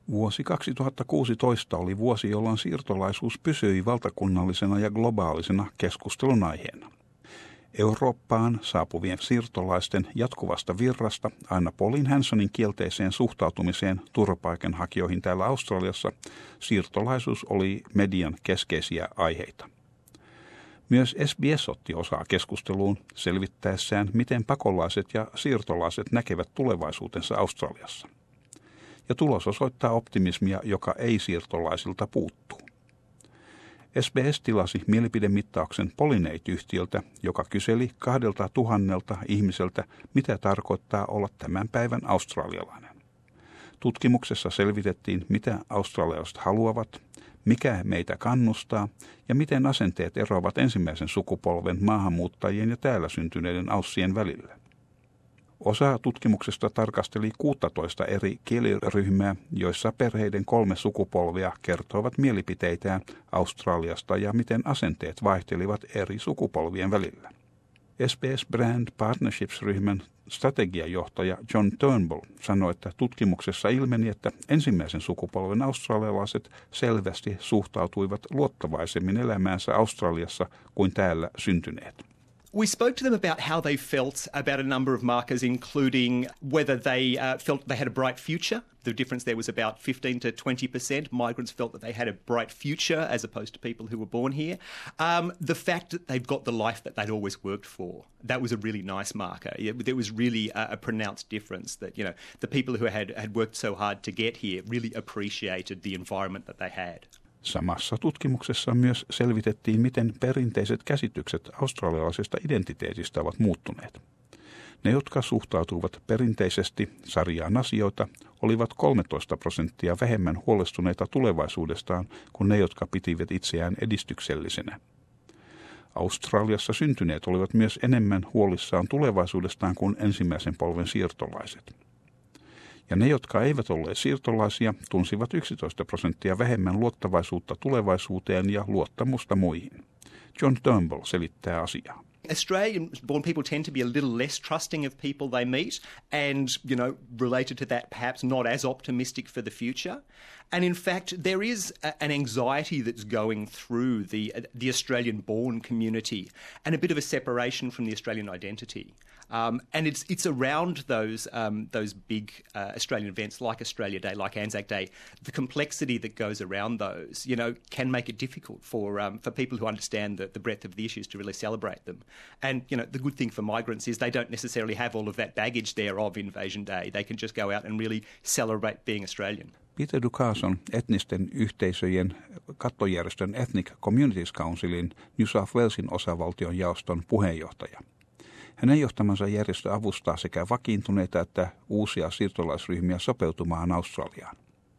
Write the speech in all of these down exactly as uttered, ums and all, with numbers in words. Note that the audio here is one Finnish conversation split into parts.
Vuosi kaksituhattakuusitoista oli vuosi, jolloin siirtolaisuus pysyi valtakunnallisena ja globaalisena keskustelun aiheena. Eurooppaan saapuvien siirtolaisten jatkuvasta virrasta aina Pauline Hanssonin kielteiseen suhtautumiseen turvapaikanhakijoihin täällä Australiassa siirtolaisuus oli median keskeisiä aiheita. Myös S B S otti osaa keskusteluun selvittäessään, miten pakolaiset ja siirtolaiset näkevät tulevaisuutensa Australiassa. Ja tulos osoittaa optimismia, joka ei siirtolaisilta puuttuu. S B S tilasi mielipidemittauksen Pollinate-yhtiöltä, joka kyseli kahdelta tuhannelta ihmiseltä, mitä tarkoittaa olla tämän päivän australialainen. Tutkimuksessa selvitettiin, mitä australialaiset haluavat, mikä meitä kannustaa ja miten asenteet eroavat ensimmäisen sukupolven maahanmuuttajien ja täällä syntyneiden aussien välillä. Osa tutkimuksesta tarkasteli kuusitoista eri kieliryhmää, joissa perheiden kolme sukupolvia kertoivat mielipiteitään Australiasta ja miten asenteet vaihtelivat eri sukupolvien välillä. S B S Brand Partnerships-ryhmän strategiajohtaja John Turnbull sanoi, että tutkimuksessa ilmeni, että ensimmäisen sukupolven australialaiset selvästi suhtautuivat luottavaisemmin elämäänsä Australiassa kuin täällä syntyneet. We spoke to them about how they felt about a number of markers, including whether they uh, felt they had a bright future. The difference there was about fifteen to twenty percent. Migrants felt that they had a bright future as opposed to people who were born here. Um, the fact that they've got the life that they'd always worked for, that was a really nice marker. It, there was really a, a pronounced difference that, you know, the people who had, had worked so hard to get here really appreciated the environment that they had. Samassa tutkimuksessa myös selvitettiin, miten perinteiset käsitykset australialaisesta identiteetistä ovat muuttuneet. Ne, jotka suhtautuivat perinteisesti sarjaan asioita, olivat kolmetoista prosenttia vähemmän huolestuneita tulevaisuudestaan kuin ne, jotka pitivät itseään edistyksellisenä. Australiassa syntyneet olivat myös enemmän huolissaan tulevaisuudestaan kuin ensimmäisen polven siirtolaiset. Ja ne, jotka eivät olleet siirtolaisia, tunsivat yksitoista prosenttia vähemmän luottavaisuutta tulevaisuuteen ja luottamusta muihin. John Turnbull selittää asiaa. Australian-born people tend to be a little less trusting of people they meet and, you know, related to that, perhaps not as optimistic for the future. And in fact, there is a, an anxiety that's going through the, uh, the Australian-born community and a bit of a separation from the Australian identity. Um, and it's it's around those um, those big uh, Australian events like Australia Day, like Anzac Day. The complexity that goes around those, you know, can make it difficult for um, for people who understand the, the breadth of the issues to really celebrate them. And you know, the good thing for migrants is they don't necessarily have all of that baggage there of Invasion Day. They can just go out and really celebrate being Australian. Peter Dukas on etnisten yhteisöjen kattojärjestön Ethnic Communities Councilin New South Walesin osavaltion jaoston puheenjohtaja. Hänen johtamansa järjestö avustaa sekä vakiintuneita että uusia siirtolaisryhmiä sopeutumaan Australiaan.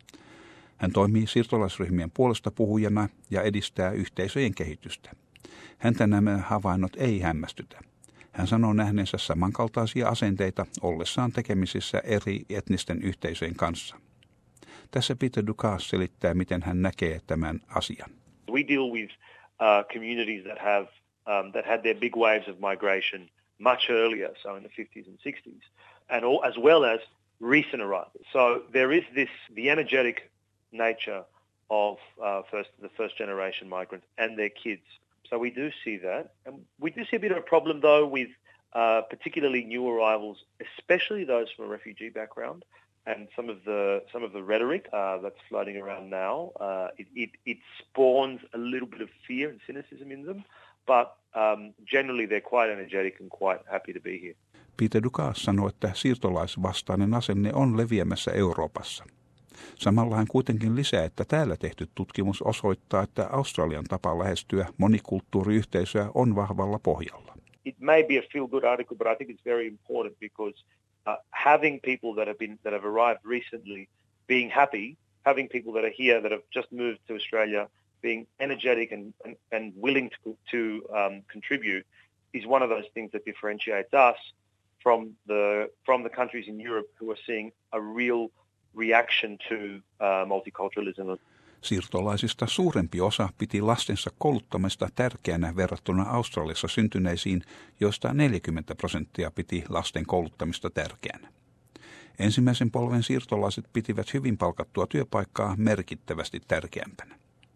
Hän toimii siirtolaisryhmien puolesta puhujana ja edistää yhteisöjen kehitystä. Häntä nämä havainnot ei hämmästytä. Hän sanoo nähneensä samankaltaisia asenteita ollessaan tekemisissä eri etnisten yhteisöjen kanssa. Tässä Peter Dukas selittää, miten hän näkee tämän asian. We deal with uh, communities that have um, that had their big waves of migration much earlier, so in the fifties and sixties, and all, as well as recent arrivals. So there is this, the energetic nature of uh, first the first generation migrants and their kids. So we do see that. And we do see a bit of a problem, though, with uh, particularly new arrivals, especially those from a refugee background, and some of the some of the rhetoric uh, that's floating around now. Uh, it, it, it spawns a little bit of fear and cynicism in them. But um, generally they're quite energetic and quite happy to be here. Peter Dukas sanoi, että siirtolaisvastainen asenne on leviämässä Euroopassa. Samalla hän kuitenkin lisää, että täällä tehty tutkimus osoittaa, että Australian tapa lähestyä monikulttuuriyhteisöä on vahvalla pohjalla. It may be a feel-good article, but I think it's very important because uh, having people that have been that have arrived recently being happy, having people that are here that have just moved to Australia being energetic and, and, and willing to, to um, contribute is one of those things that differentiates us from the from the countries in Europe who are seeing a real reaction to uh, multiculturalism. Siirtolaisista suurempi osa piti lastensa kouluttamista tärkeänä verrattuna Australiassa syntyneisiin, joista neljäkymmentä prosenttia piti lasten kouluttamista tärkeänä. Ensimmäisen polven siirtolaiset pitivät hyvin palkattua työpaikkaa merkittävästi tärkeämpänä.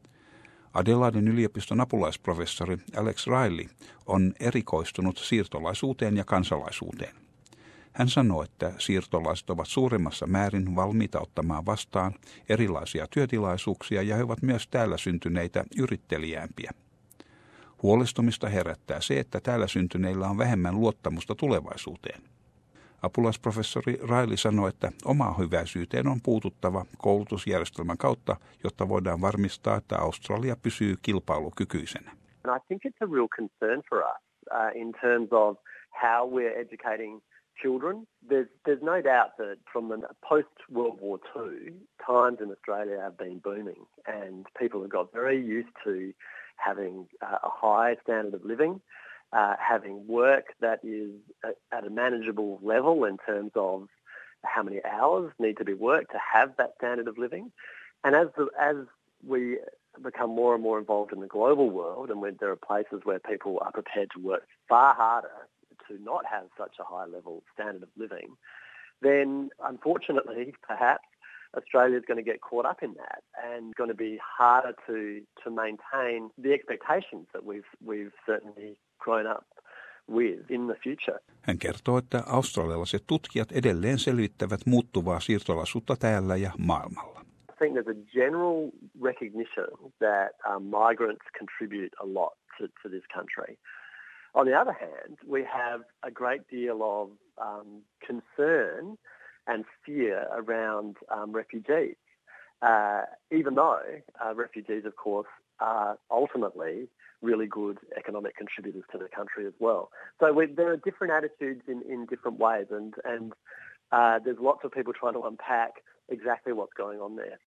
Adelaiden yliopiston apulaisprofessori Alex Riley on erikoistunut siirtolaisuuteen ja kansalaisuuteen. Hän sanoo, että siirtolaiset ovat suuremmassa määrin valmiita ottamaan vastaan erilaisia työtilaisuuksia ja he ovat myös täällä syntyneitä yrittelijäämpiä. Huolestumista herättää se, että täällä syntyneillä on vähemmän luottamusta tulevaisuuteen. Apulaisprofessori Riley sanoi, että omaa hyväisyyteen on puututtava koulutusjärjestelmän kautta, jotta voidaan varmistaa, että Australia pysyy kilpailukykyisenä. And I think it's a real concern for us uh, in terms of how we're educating children. There's, there's no doubt that from the post-World War Two, times in Australia have been booming and people have got very used to having uh, a high standard of living. Uh, having work that is at a manageable level in terms of how many hours need to be worked to have that standard of living. And as the, as we become more and more involved in the global world and when there are places where people are prepared to work far harder to not have such a high level standard of living, then unfortunately perhaps Australia is going to get caught up in that and going to be harder to to maintain the expectations that we've we've certainly grown up with in the future. Hän kertoo, että australialaiset tutkijat edelleen selvittävät muuttuvaa siirtolaisuutta täällä ja maailmalla. I think there's a general recognition that um, migrants contribute a lot to, to this country. On the other hand, we have a great deal of um, concern and fear around um, refugees, uh, even though uh, refugees, of course, are ultimately really good economic contributors to the country as well. So we, there are different attitudes in, in different ways, and, and uh, there's lots of people trying to unpack exactly what's going on there.